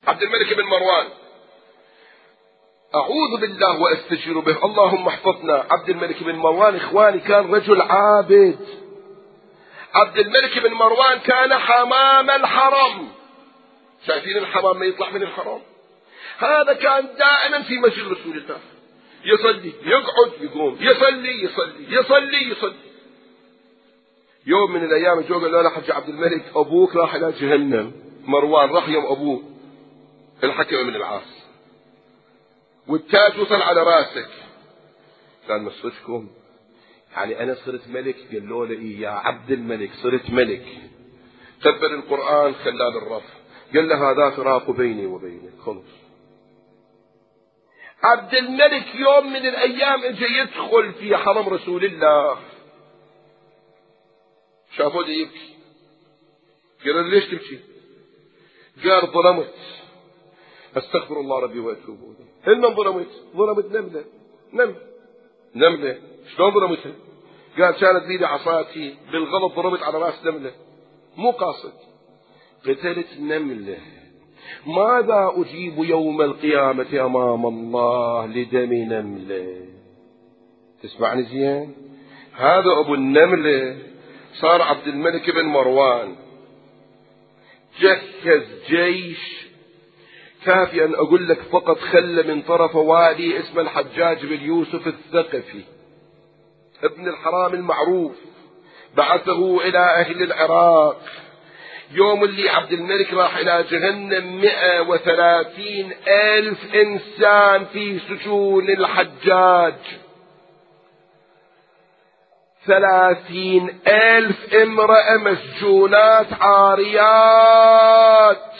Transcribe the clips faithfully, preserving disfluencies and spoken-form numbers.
عبد الملك بن مروان، أعوذ بالله وأستجير به، اللهم احفظنا. عبد الملك بن مروان إخواني كان رجل عابد. عبد الملك بن مروان كان حمام الحرم. شايفين الحمام ما يطلع من الحرم؟ هذا كان دائما في مسجد رسول الله، يصلي يقعد يقوم، يصلي يصلي يصلي يصلي. يوم من الأيام جو قال له لا حج عبد الملك، أبوك راح إلى جهنم. مروان راح يوم أبوه الحكم من العاص، والتاج وصل على راسك. قال مصرفكم يعني أنا صرت ملك؟ قال له إيه يا عبد الملك صرت ملك. تبر القرآن خلاه بالرف، قال له هذا فراق بيني وبينك خلص. عبد الملك يوم من الأيام اجى يدخل في حرم رسول الله، شافوه يبكي. قال ليش تبكي؟ قال ظلمت، استغفر الله ربي واتوب اليه. من ظلمت؟ ظلمت نمله. نمله نمله شلون ظلمتها؟ قال كانت بيدي عصاتي بالغلط ضربت على راس نمله، مو قاصد، قتلت نمله. ماذا أجيب يوم القيامة أمام الله لدم نملة؟ تسمعني زين؟ هذا أبو النملة صار عبد الملك بن مروان، جهز جيش كافي أن أقول لك فقط خل من طرف وادي اسمه الحجاج بن يوسف الثقفي ابن الحرام المعروف، بعثه إلى أهل العراق. يوم اللي عبد الملك راح إلى جهنم مئة وثلاثين ألف إنسان في سجون الحجاج، ثلاثين ألف امرأة مسجونات عاريات.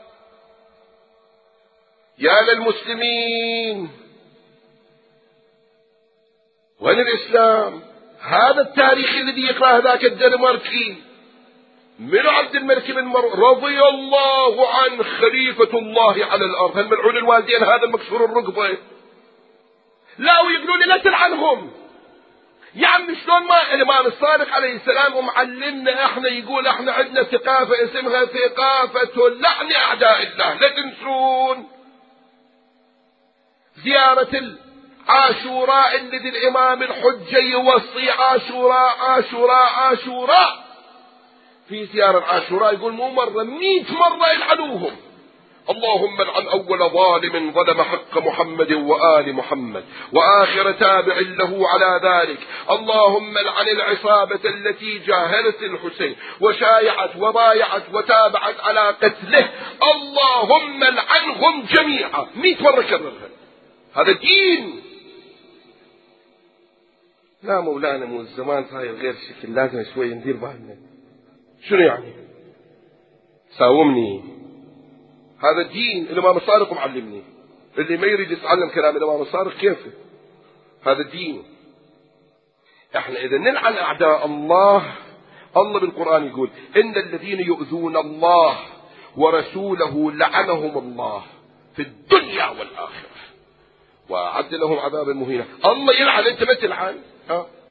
يا للمسلمين، وين الإسلام؟ هذا التاريخ الذي يقرأ ذاك الدنماركي من عبد الملك بن مروان رضي الله عنه، خليفة الله على الأرض. هالملعون الوالدين، هذا المكسور الرقبة، لا ويقولون لي لا تلعنهم. يا عم شلون ما الإمام الصادق عليه السلام ومعلمنا احنا يقول احنا عندنا ثقافة اسمها ثقافة لعن أعداء الله. لا تنسون زيارة عاشوراء الذي الإمام الحجة يوصي عاشوراء عاشوراء عاشوراء. في زيارة عاشوراء يقول مو مرة مئة مرة يلعنوهم. اللهم لعن أول ظالم ظلم حق محمد وآل محمد وآخر تابع له على ذلك. اللهم لعن العصابة التي جاهلت الحسين وشايعت وبايعت وتابعت على قتله. اللهم لعنهم جميعا. مئة مرة كررها. هذا دين. لا مولانا مو الزمان صاير غير شكل، لازم شوي ندير بالنا. شنو يعني؟ ساومني. هذا الدين الإمام الصادق معلمني. اللي ما يريد يتعلم كلام الإمام الصادق كيفه؟ هذا الدين. احنا إذا نلعن أعداء الله، الله بالقرآن يقول إن الذين يؤذون الله ورسوله لعنهم الله في الدنيا والآخرة وأعد لهم عذابا مهينا. الله يلعن، أنت ما تلعن. ها